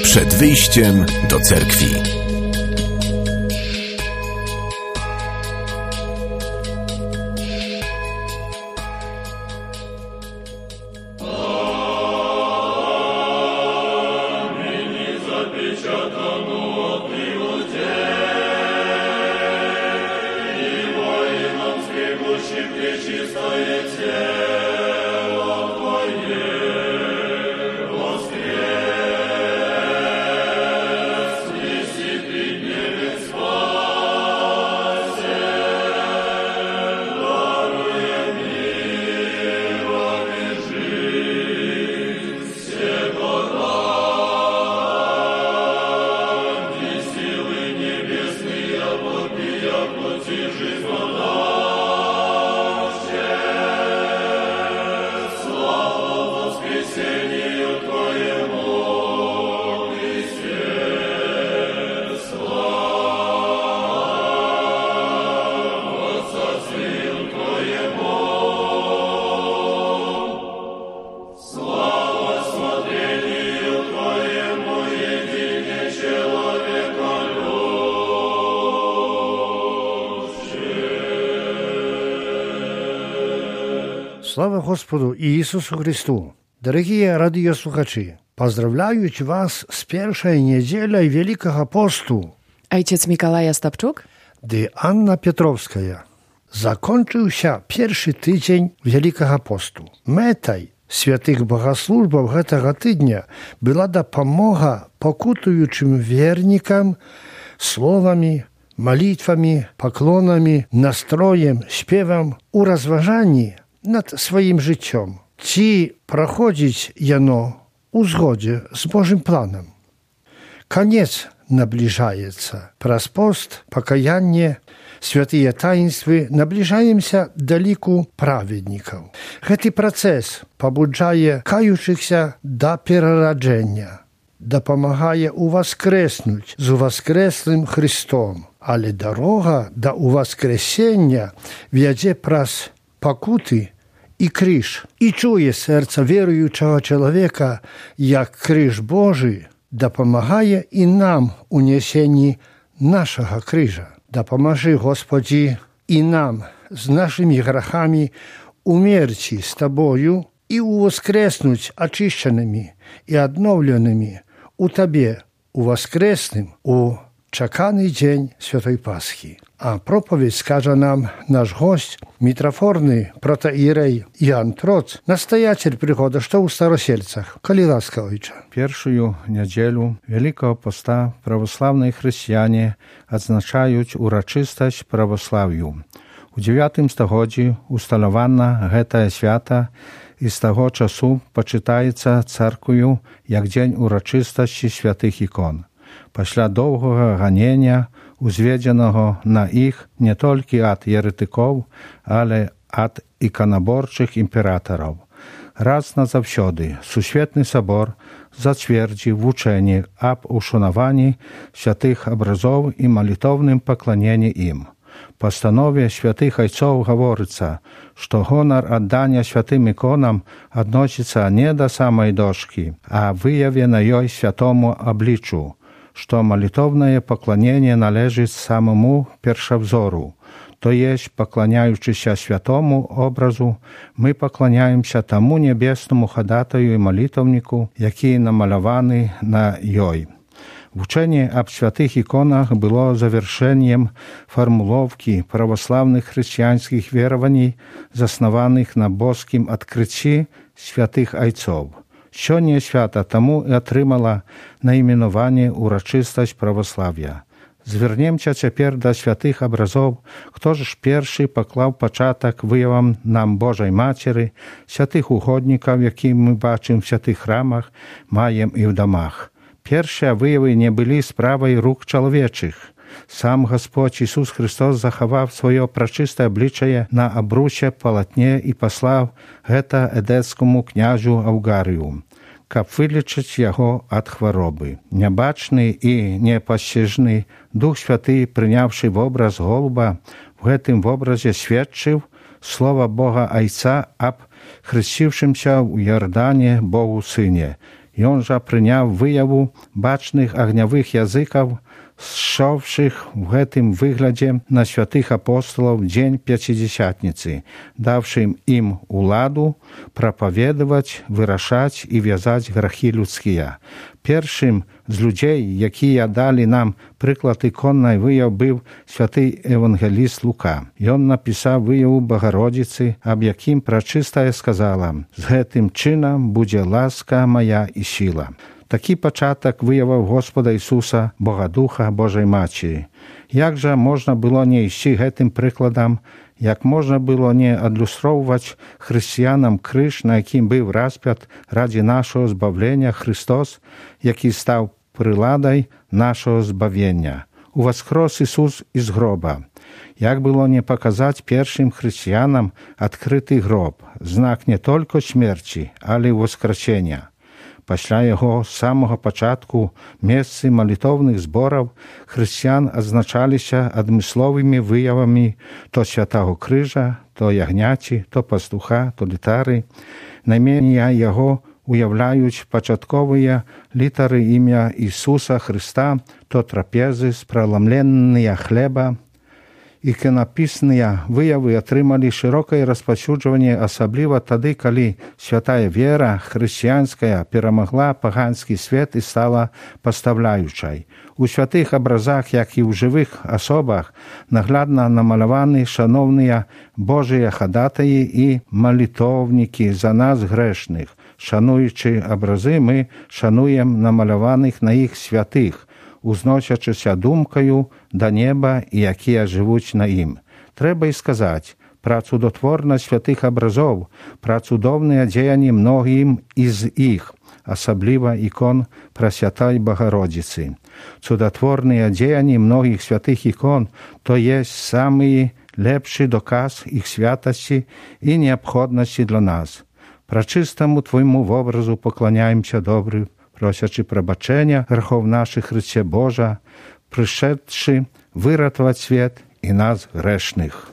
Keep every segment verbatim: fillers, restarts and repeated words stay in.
Przed wyjściem do cerkwi. Слава Господу Иисусу Христу! Дорогие радиослухачи, поздравляю вас с первой неделей Великого посту. Ojciec Mikołaj Ostapczuk? Gdy Anna Piotrowska. Zakończył się pierwszy tydzień Wielkiego postu. Metaj świętych bogosłużbów tego tygodnia była dopomoga pokutującym wiernikom słowami, молитвами, поклонами, настроем, śpiewem urozważani nad swoim życiem. Ci prochodzić jeno u zgodzie z Bożym planem. Koniec nabliżается. Przez post, pokajanie, święte taństwy nabliżają się do liku prawedników. Ten proces pobudzaje kajucych się do przerodzenia. Dopomagaje uwoskresnąć z uwoskreslym Chrystom. Ale droga do uwoskresenia wiedzie przez pokuty i krzyż. I czuje serce wierującego człowieka, jak krzyż Boży dopomagaje i nam uniesieni naszego krzyża. Dopomaży Gospodzi i nam z naszymi grzechami umierci z Tobою i uwoskresnąć oczyszczonymi i odnowionymi u Tobie, u woskresnym, u czekany dzień Świętej Paschy. A propowiedź skaże nam nasz gość, mitroforny protoierej Jan Troc, nastojaciel przychodu, što u Starosielcach. Коли ласка, ojcze. Pierwszą niedzielę Wielkiego Posta prawosławni chrześcijanie odznaczają uroczystość prawosławiu. U dziewiątym stuleciu ustalowano to święto i z tego czasu poczytaється церквою jak dzień uroczystości świętych ikon. Після довгого ганення, узведеного на їх не тільки від єретиків, але від іконоборчих імператорів. Раз назавсьоди Сусвітний собор затвердив учення об ушануванні святих образів і молитовним поклоненні їм. В постанові святих отців говориться, що гонор віддання святим іконам відноситься не до самої дошки, а виявлено їй святому обличчю, что молитовное поклонение належит самому первовзору, то есть, поклоняючися святому образу, мы поклоняемся тому небесному ходатаю и молитовнику, який намалований на йой. Учение об святых иконах было завершением формуловки православных христианских верований, заснованных на божским открытии святых отцов. Сьогодні свята тому і отримала наіменування урочистость православ'я. Звернемося тепер до святих образів, хто ж перший поклав початок виявам нам Божої Матері, святих угодників, які ми бачимо в святих храмах, маємо і в домах. Перші вияви не були справою рук чоловічих. Сам Господь Ісус Христос заховав своє пречисте обличчя на обруче полотне і послав гета едецькому княжу Авгарію, каб вилічити його від хвороби. Небачний і непостижний Дух Святий, прийнявши в образ голуба, в гэтым образі свідчив слово Бога Отця об хрестившемся у Йордані Богу Сині. Ён жа прыняў выяву бачных агнявых языкаў, сшоўшых в гэтым выглядзе на святых апостолаў дзень Пяцідзясятніцы, даўшы ім уладу прапаведаваць, вырашаць і вязаць грахі людскія. Першым з людзей, якія далі нам прыклад іконнай выяў, быў святы евангеліст Лука. Ён напісаў выяву Багародзіцы, аб якім прачыстая сказала: «З гэтым чынам будзе ласка мая і сіла». Такі пачатак выяваў Господа Ісуса, Богадуха, Божай Мацері. Як жа можна было не ісці гэтым прыкладам, як можна было не адлюстроўваць хрысціянам крыж, на якім быў распят раді нашого збавлення Христос, які стаў прыладай нашого збавення. Уваскрос Ісус із гроба. Як было не паказаць першым хрысціянам адкрыты гроб, знак не толькі смерці, але і воскресення. Пасля яго самага пачатку месцы малітоўных збораў хрысціян адзначаліся адмысловымі выявамі то святаго крыжа, то ягняці, то пастуха, то літары. Найменей яго уяўляюць пачатковыя літары імя Ісуса Христа, то трапезы, праламленыя хлеба. Іканапісныя выявы атрымалі шырокае распаўсюджванне, асабліва тады, калі святая вера хрысціянская перамагла паганскі свет і стала пастаўляючай. У святых абразах, як і ў жывых асобах, наглядна намаляваны шаноўныя Божыя хадатаі і малітоўнікі за нас грэшных. Шануючы абразы, мы шануем намаляваных на іх святых, узносячыся думкаю да неба і якія жывуць на ім. Трэба і сказаць пра цудотворнасць святых абразоў, пра цудоўныя дзеянні многім з іх, асабліва ікон Прасвятай Багародзіцы. Цудотворныя дзеянні многіх святых ікон то есть самы лепшы доказ іх святасці і неабходнасці для нас. Прачыстаму Твойму вобразу пакланяемся, добры, просячы прабачэння грахоў нашых, Хрысце Божа, прышедшы выратаваць свет і нас грэшных.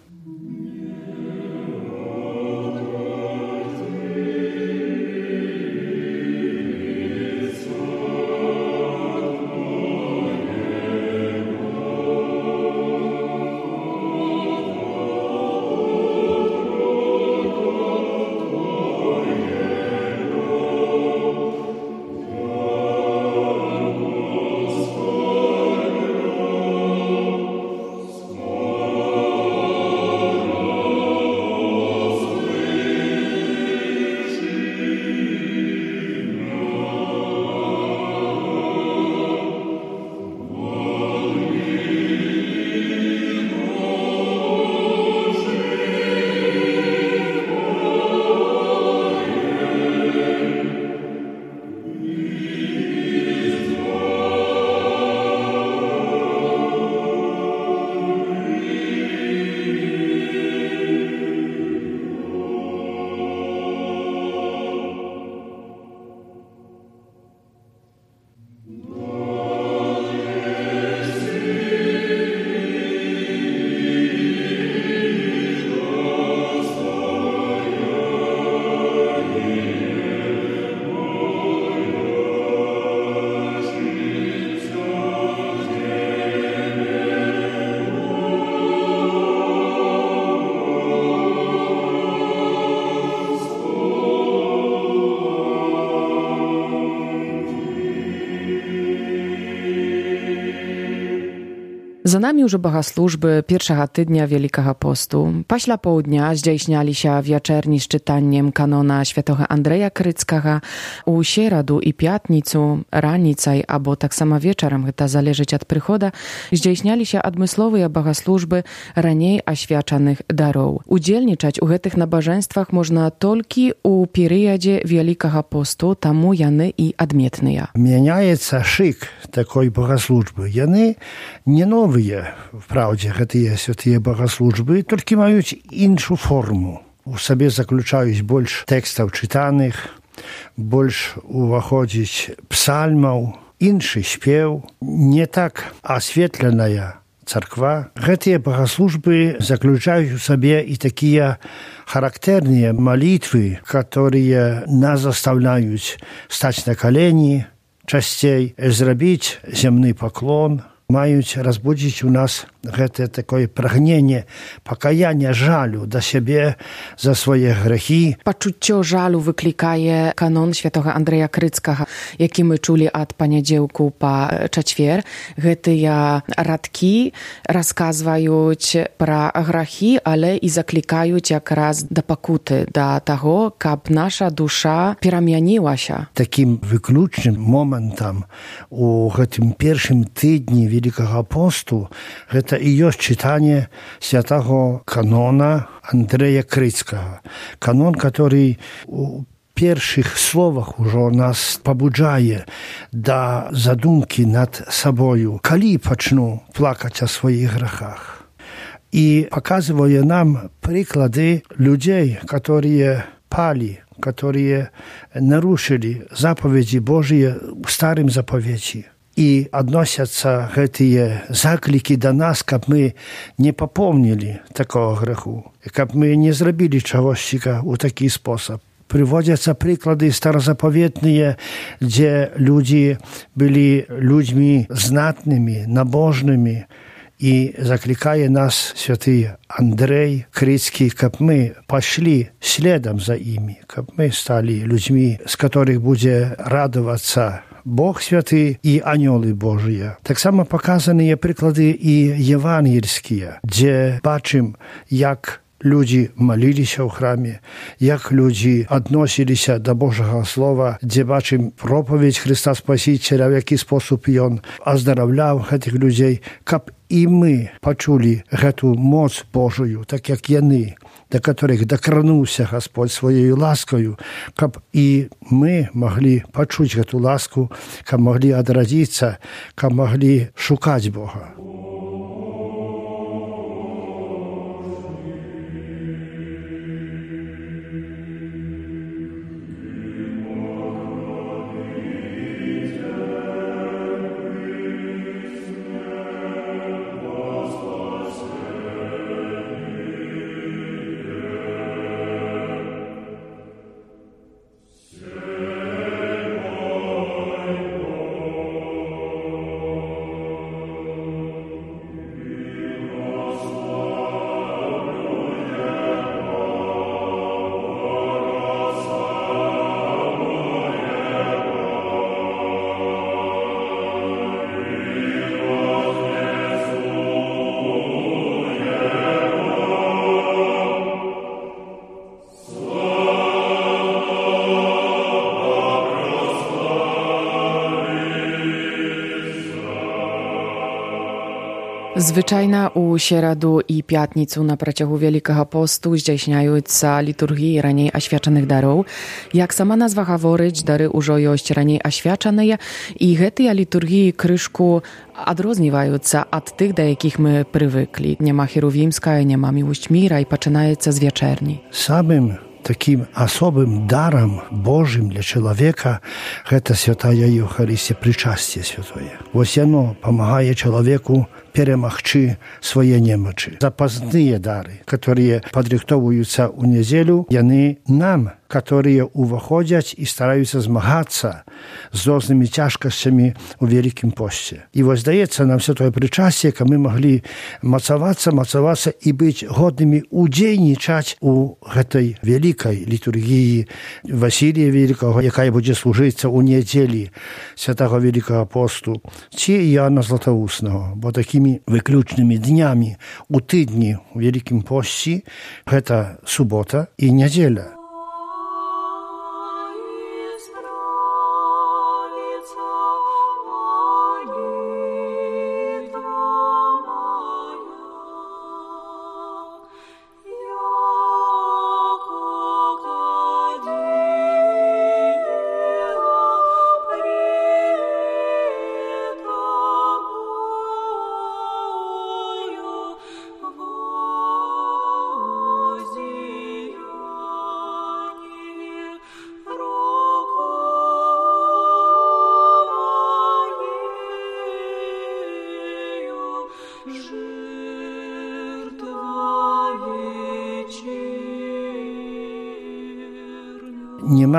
За намі ўжо багаслужбы першага тыдня Вялікага посту. Пасля поўдня здзяйсняліся вячэрні з чытаннем канона святога Андрэя Крыцкага. У сераду і пятніцу раніцай або таксама вечарам, гэта залежыць ад прыхода, здзяйсняліся адмысловыя багаслужбы раней асвячаных дароў. Удзельнічаць у гэтых набажэнствах можна толькі ў перыядзе Вялікага посту, таму яны і адметныя. Мяняецца шык такой багаслужбы. Яны не новыя. Вправді, гэтыя святыя багаслужбы толькі маюць іншу форму. У сабе заключаюць больш тэкстаў чытаных, больш уваходзіць псальмаў, іншы спеў, не так асветленая церква. Эти богослужбы заключают в себе и такие характерные молитвы, которые нас заставляют стать на колени частей, сделать земный поклон, мають разбудить у нас это такое прагнение покаяння, жалю до siebie za swoje grzechy. Poczucie żalu wyklikaje kanon świętego Andrzeja Kryckiego, jaki my czuli od poniedziałku po czwartek. Te radki rozkazują про grzechy, ale i zaklikają jak raz do pokuty, do tego, aby nasza dusza przemieniła się. Takim wyklucznym momentem u tym pierwszym tygodniu Wielkiego Postu to i jest czytanie świętego kanona Andrzeja Kryckiego. Kanon, który w pierwszych słowach już nas pobudzaje do zadumki nad sobą, kiedy zaczną płakać o swoich grzechach. I pokazuje nam przykłady ludzi, którzy pali, którzy naruszyli zapowiedzi Bożie w Starym Zapowiedzi. I odnosiятся эти заклики до нас, как мы не попомнили такого греху, как мы не сделали чегось в такий способ. Приводятся приклады старозаповедные, где люди были людьми знатными, набожными, и закликая нас святый Андрей Крицкий, как мы пошли следом за ими, как мы стали людьми, с которых будет радоваться Бог Святый и ангелы Божьи. Так само показаны приклади и евангельские, где бачим, як люди молились в храме, як люди относились до Божьего Слова, где бачим проповедь Христа Спасителя, в який способ он оздоровлял этих людей, как и мы почули эту моц Божию, так як яны, до которых докранувся Господь своєю ласкою, как и мы могли почуть эту ласку, как могли отразиться, как могли шукать Бога. Zwyczajna u środu i piatnicu na przeciągu Wielkiego Postu zdjęśniająca liturgii raniej oświadczonych darów. Jak sama nazwa говорить, dary użo jest raniej oświadczone i te liturgii kryszku odróżniająca od tych, do jakich my przywykli. Nie ma chierowimska, nie ma miłość mira i zaczynaється z wieczerni. Samym таким особым даром Божьим для человека это святая Евхаристия, причастие святое. Вот оно помогает человеку перемогчи свои немочи. Запасные дары, которые подрихтовываются у неделю, они нам, которые выходят и стараются змагаться с разными тяжкостями в Великом Посте. И воздается нам святое причастие, как мы могли мацоваться, мацоваться и быть годными удейничать у этой великой литургии Василия Великого, якая будет служиться у недели Святого Великого Посту, чи Иоанна Златоустного. Бо такими выключными днями у тыдни в Великом Посте это суббота и неделя.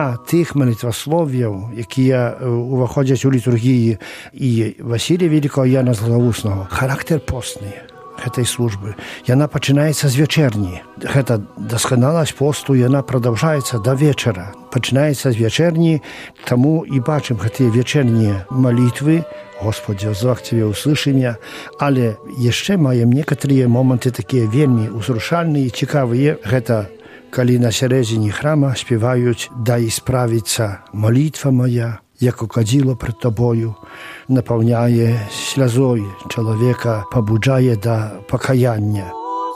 dla tych молитвословів, які uwachodzą u liturgii i Wasилия Великого, Jana Zlatoustnego, charakter postny этой службы. И она начинается с вечерни. Эта досконалость посту, и она продолжается до вечера. Начинается с вечерни, тому и бачим эти вечерние молитвы. Господи, озвах Тебе, услыши меня. Але еще маем некоторые моменты такие вельми узрушальные, цікавые. Это коли на середині храма співають «Дай справиться молитва моя», jako kadzidło przed Tobою, napełniaje ślazoj człowieka, pobudzaje do pokajania.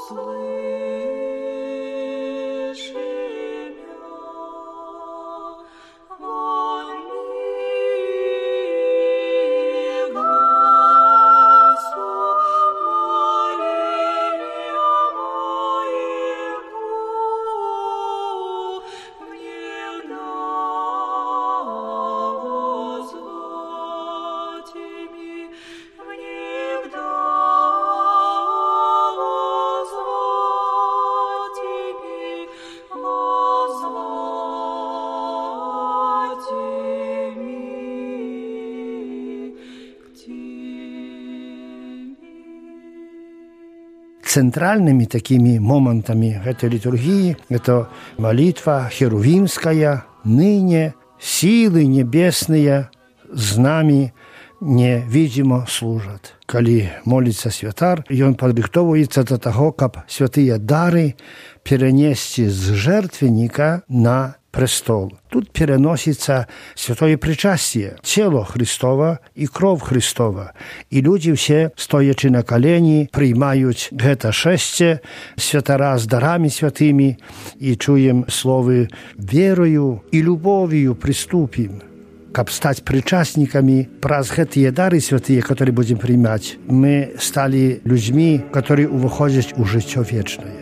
Центральными такими моментами этой литургии это молитва херувимская, ныне силы небесные с нами невидимо служат. Коли молится святар, и он подрыхтовывается до того, как святые дары перенести с жертвенника на престол. Тут переносится святое причастие, тело Христово и кровь Христова. И люди все, стоячи на колени, принимают это шествие святара с дарами святыми и чуем слово «верою и любовью приступим». Как стать причастниками, праздновать эти дары святые, которые будем принимать, мы стали людьми, которые уходят в житие вечное.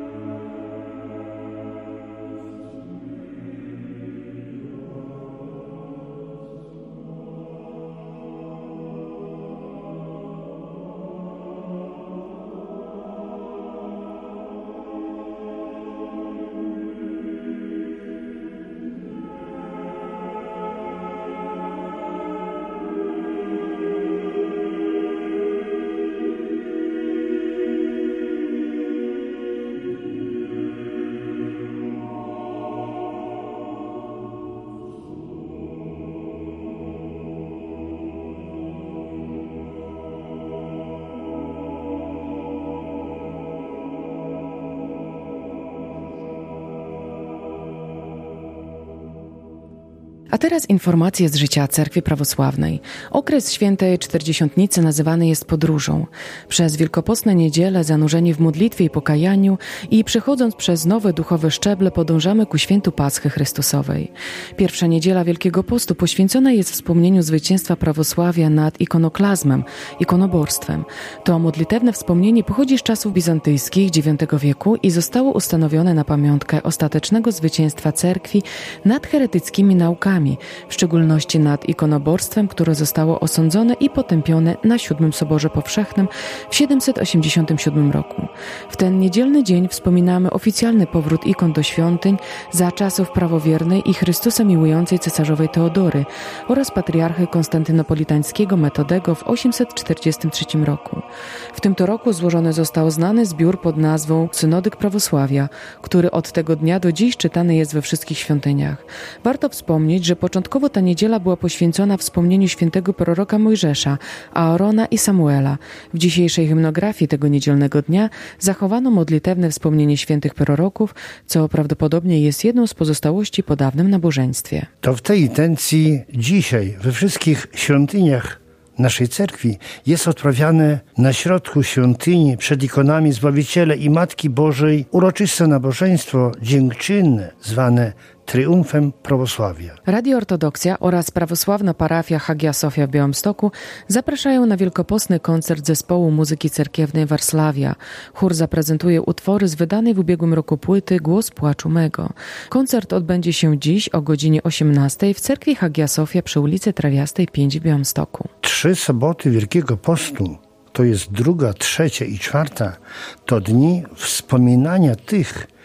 A teraz informacje z życia Cerkwi Prawosławnej. Okres świętej Czterdziesiątnicy nazywany jest podróżą. Przez wielkopostne niedziele zanurzeni w modlitwie i pokajaniu i przechodząc przez nowe duchowe szczeble podążamy ku świętu Paschy Chrystusowej. Pierwsza niedziela Wielkiego Postu poświęcona jest wspomnieniu zwycięstwa prawosławia nad ikonoklazmem, ikonoborstwem. To modlitewne wspomnienie pochodzi z czasów bizantyjskich dziewiątego wieku i zostało ustanowione na pamiątkę ostatecznego zwycięstwa cerkwi nad heretyckimi naukami, w szczególności nad ikonoborstwem, które zostało osądzone i potępione na Siódmym Soborze Powszechnym w siedemset osiemdziesiątym siódmym roku. W ten niedzielny dzień wspominamy oficjalny powrót ikon do świątyń za czasów prawowiernej i Chrystusa miłującej cesarzowej Teodory oraz patriarchy konstantynopolitańskiego Metodego w osiemset czterdziestym trzecim roku. W tym to roku złożony został znany zbiór pod nazwą Synodyk Prawosławia, który od tego dnia do dziś czytany jest we wszystkich świątyniach. Warto wspomnieć, że początkowo ta niedziela była poświęcona wspomnieniu świętego proroka Mojżesza, Aarona i Samuela. W dzisiejszej hymnografii tego niedzielnego dnia zachowano modlitewne wspomnienie świętych proroków, co prawdopodobnie jest jedną z pozostałości po dawnym nabożeństwie. To w tej intencji dzisiaj we wszystkich świątyniach naszej cerkwi jest odprawiane na środku świątyni przed ikonami Zbawiciela i Matki Bożej uroczyste nabożeństwo dziękczynne zwane Triumfem Prawosławia. Radio Ortodoksja oraz prawosławna parafia Hagia Sofia w Białymstoku zapraszają na wielkopostny koncert zespołu muzyki cerkiewnej Warslawia. Chór zaprezentuje utwory z wydanej w ubiegłym roku płyty Głos płaczu mego. Koncert odbędzie się dziś o godzinie osiemnastej w cerkwi Hagia Sofia przy ulicy Trawiastej pięć w Białymstoku. Trzy soboty Wielkiego Postu, to jest druga, trzecia i czwarta, to dni wspominania tych,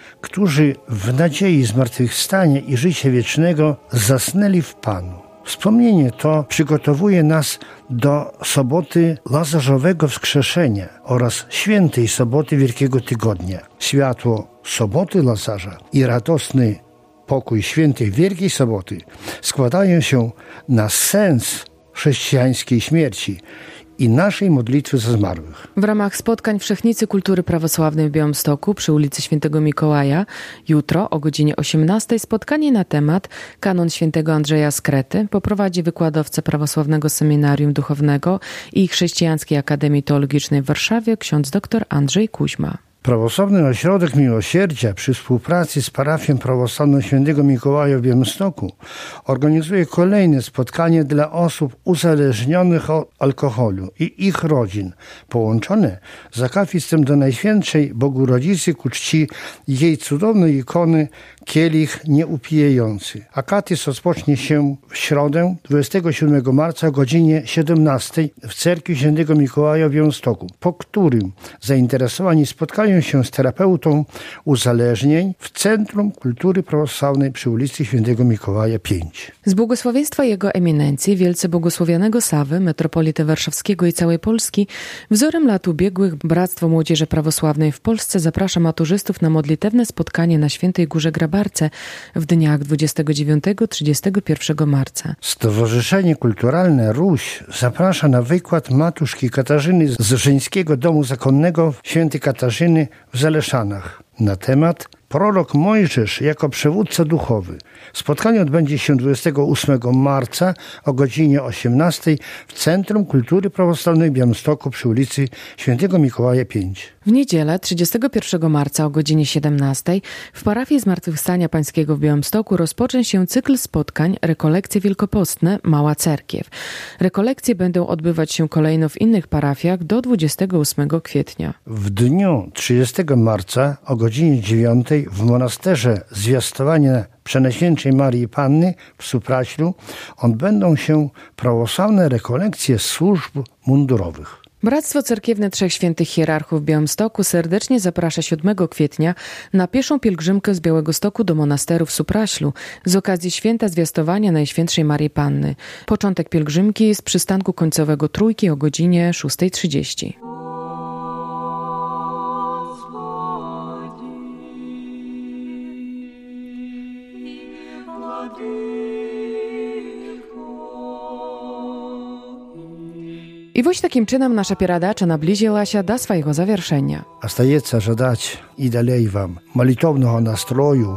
którzy w nadziei zmartwychwstania i życia wiecznego zasnęli w Panu. Wspomnienie to przygotowuje nas do soboty Lazarzowego Wskrzeszenia oraz świętej soboty Wielkiego Tygodnia. Światło soboty Lazarza i radosny pokój świętej Wielkiej Soboty składają się na sens chrześcijańskiej śmierci i naszej modlitwy za zmarłych. W ramach spotkań Wszechnicy Kultury Prawosławnej w Białymstoku przy ulicy Świętego Mikołaja jutro o godzinie osiemnastej spotkanie na temat Kanon Świętego Andrzeja z Krety poprowadzi wykładowca Prawosławnego Seminarium Duchownego i Chrześcijańskiej Akademii Teologicznej w Warszawie ksiądz dr Andrzej Kuźma. Prawosławny Ośrodek Miłosierdzia przy współpracy z parafią prawosławną Świętego Mikołaja w Białymstoku organizuje kolejne spotkanie dla osób uzależnionych od alkoholu i ich rodzin, połączone z akafistem do Najświętszej Bogu Rodzicy ku czci jej cudownej ikony Kielich Nieupijający. Akatys rozpocznie się w środę dwudziestego siódmego marca o godzinie siedemnastej w cerkwi Świętego Mikołaja w Białymstoku, po którym zainteresowani spotkają się z terapeutą uzależnień w Centrum Kultury Prawosławnej przy ulicy Świętego Mikołaja pięć. Z błogosławieństwa Jego Eminencji, wielce błogosławionego Sawy, metropolity warszawskiego i całej Polski, wzorem lat ubiegłych Bractwo Młodzieży Prawosławnej w Polsce zaprasza maturzystów na modlitewne spotkanie na Świętej Górze Grabarce w dniach dwudziestego dziewiątego do trzydziestego pierwszego marca. Stowarzyszenie Kulturalne Ruś zaprasza na wykład matuszki Katarzyny z Żeńskiego Domu Zakonnego Świętej Katarzyny w Zaleszanach na temat Prorok Mojżesz jako przywódca duchowy. Spotkanie odbędzie się dwudziestego ósmego marca o godzinie osiemnastej w Centrum Kultury Prawosławnej w Białymstoku przy ulicy Świętego Mikołaja pięć. W niedzielę trzydziestego pierwszego marca o godzinie siedemnastej w parafii Zmartwychwstania Pańskiego w Białymstoku rozpocznie się cykl spotkań Rekolekcje Wielkopostne Mała Cerkiew. Rekolekcje będą odbywać się kolejno w innych parafiach do dwudziestego ósmego kwietnia. W dniu trzydziestego marca o godzinie dziewiątej w monasterze Zwiastowania Przenajświętszej Marii Panny w Supraślu odbędą się prawosławne rekolekcje służb mundurowych. Bractwo Cerkiewne Trzech Świętych Hierarchów w Białymstoku serdecznie zaprasza siódmego kwietnia na pieszą pielgrzymkę z Białegostoku do monasteru w Supraślu z okazji Święta Zwiastowania Najświętszej Marii Panny. Początek pielgrzymki z przystanku końcowego Trójki o godzinie szóstej trzydzieści. I właśnie takim czynem nasza pieradacza nabliżyła się do swojego zawieszenia. Остается żadać i dalej wam молитовного nastroju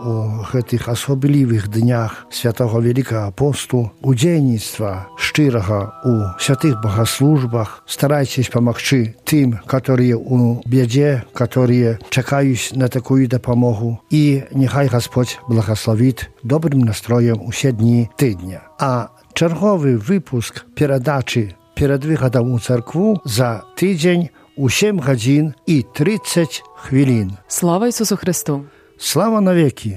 u tych osobliwych dniach Świętego Wielkiego Postu, udzielnictwa szczerego u świętych bogosłużbach. Starajcie się pomóc tym, którzy u biedzie, którzy czekają na taką dopomogę i niechaj Господь błogosławi dobrym nastrojem u siedmiu tygodnia. A czerwowy wypusk pieradaczy przed wychodem u cerkwu za tydzień u osiem godzin i trzydzieści chwilin. Sława Jezusu Chrystu! Sława na wieki!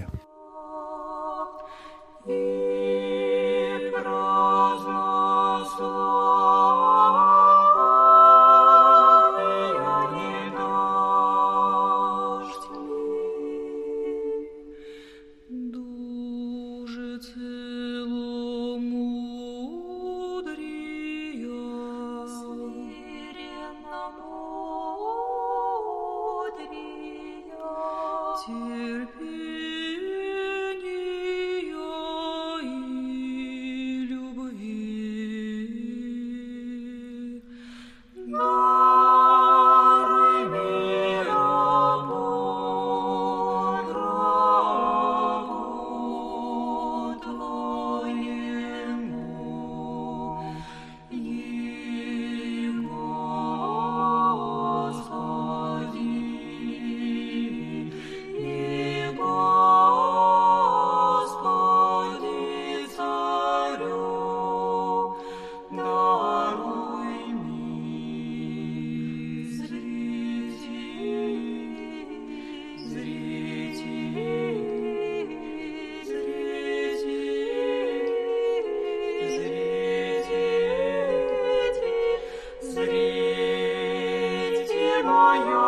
Moja